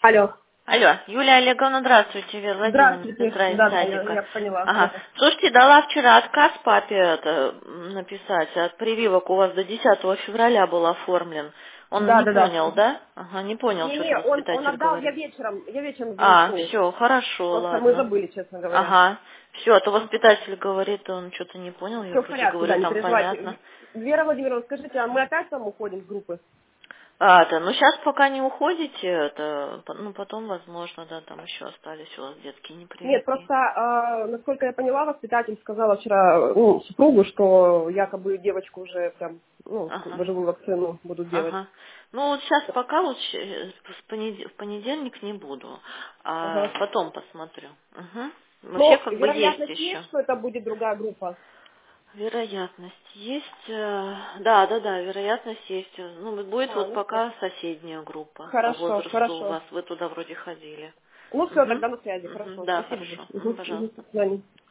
Алло. Алло, Юлия Олеговна, здравствуйте, Вера Владимировна, Здравствуйте. сестра из Да, да, садика. я поняла. Ага. Слушайте, дала вчера отказ папе написать от прививок, у вас до 10 февраля был оформлен. Он Да, не да, да. понял, да? Ага, не понял, Не-не, что-то он воспитатель отдал, я говорит. вечером А, звонку. все, хорошо, Просто мы ладно. забыли, честно говоря. Ага. Все, а то воспитатель говорит, он что-то не понял, я Все в вроде порядке, говорю, да, не там понятно. переживайте. Вера Владимировна, скажите, а мы опять там уходим с группы? Ну сейчас пока не уходите, потом, возможно, да, там еще остались у вас детские Нет, непрививки. просто, насколько я поняла, воспитатель сказала вчера супругу, что якобы девочку уже прям, Ага. живую вакцину будут делать. Ага. Ну вот сейчас пока вот в понедельник не буду, а Ага. потом посмотрю. Угу. Вообще Но как бы есть вероятность есть, еще. что это будет другая группа? Вероятность есть. Да, вероятность есть. Ну, будет вот Ну все. пока соседняя группа по Хорошо, возрасту у хорошо. вас. Вы туда вроде ходили. Ну все, Угу. тогда на связи. Угу. Хорошо. Да, Спасибо хорошо. большое. Угу, До пожалуйста. свидания.